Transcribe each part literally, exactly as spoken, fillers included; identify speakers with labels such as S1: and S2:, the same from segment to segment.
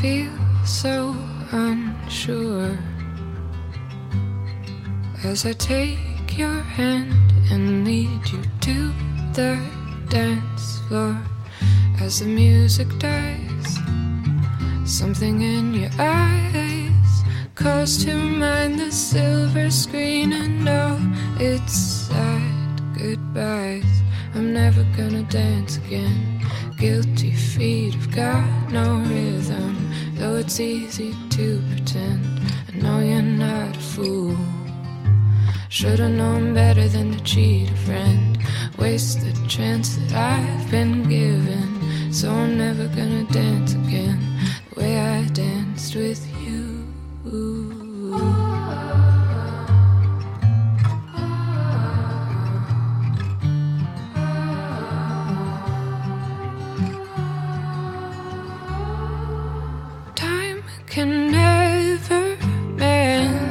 S1: feel so unsure as I take your hand and lead you to the dance floor. As the music dies, something in your eyes calls to mind the silver screen and all its sad goodbyes. I'm never gonna dance again. Guilty feet have got no rhythm, though it's easy to pretend. I know you're not a fool. Should've known better than to cheat a friend, waste the chance that I've been given. So I'm never gonna dance again the way I danced with you. Time can never mend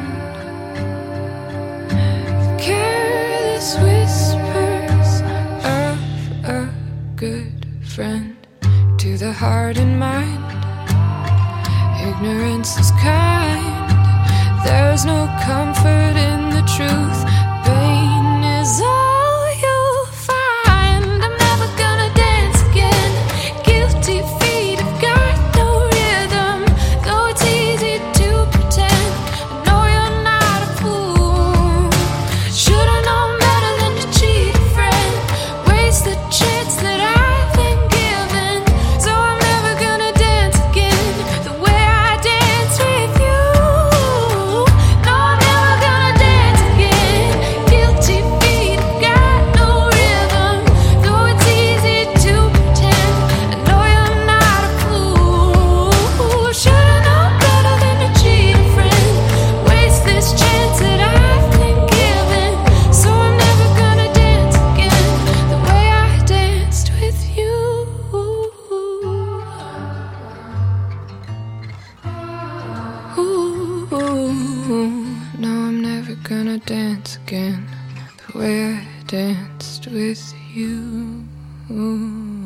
S1: the careless whispers of a good friend. To the heart and mind, ignorance is kind. There's no comfort in the truth. Pain is all you'll find. I'm never gonna dance again. Guilty feet have got no rhythm, though it's easy to pretend. I know you're not a fool. Should've known better than to cheat a friend, waste the chance that I've been given. So I'm never gonna dance again the way I dance with you. No, I'm never gonna dance again. Guilty feet have got no rhythm, though it's easy to pretend. I know you're not a fool. Should've known better than to cheat a friend, waste this chance that I've been given. So I'm never gonna dance again the way I danced with you. Ooh, no, I'm never gonna dance again the way I danced with you.